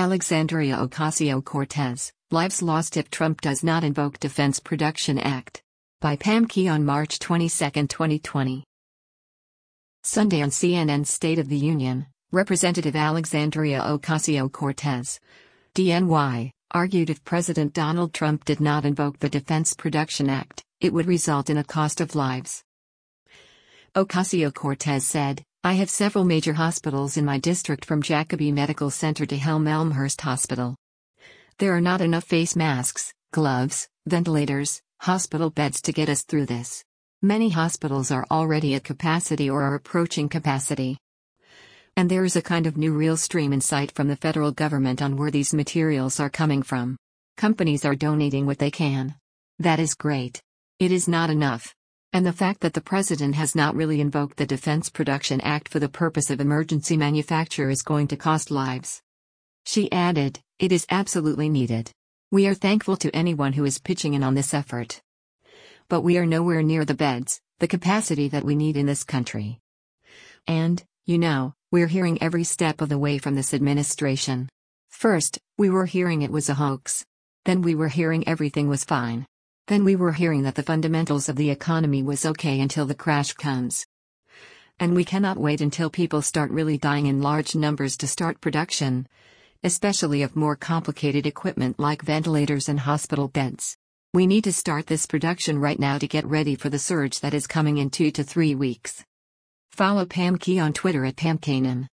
Alexandria Ocasio-Cortez, lives lost if Trump does not invoke Defense Production Act. By Pam Key on March 22, 2020. Sunday on CNN's State of the Union, Representative Alexandria Ocasio-Cortez, DNY, argued if President Donald Trump did not invoke the Defense Production Act, it would result in a cost of lives. Ocasio-Cortez said, "I have several major hospitals in my district from Jacobi Medical Center to Elmhurst Hospital. There are not enough face masks, gloves, ventilators, hospital beds to get us through this. Many hospitals are already at capacity or are approaching capacity. And there is a kind of new real stream in sight from the federal government on where these materials are coming from. Companies are donating what they can. That is great. It is not enough. And the fact that the president has not really invoked the Defense Production Act for the purpose of emergency manufacture is going to cost lives." She added, "It is absolutely needed. We are thankful to anyone who is pitching in on this effort. But we are nowhere near the beds, the capacity that we need in this country. And, we're hearing every step of the way from this administration. First, we were hearing it was a hoax. Then we were hearing everything was fine. Then we were hearing that the fundamentals of the economy was okay until the crash comes. And we cannot wait until people start really dying in large numbers to start production, especially of more complicated equipment like ventilators and hospital beds. We need to start this production right now to get ready for the surge that is coming in 2 to 3 weeks." Follow Pam Key on Twitter at PamKanan.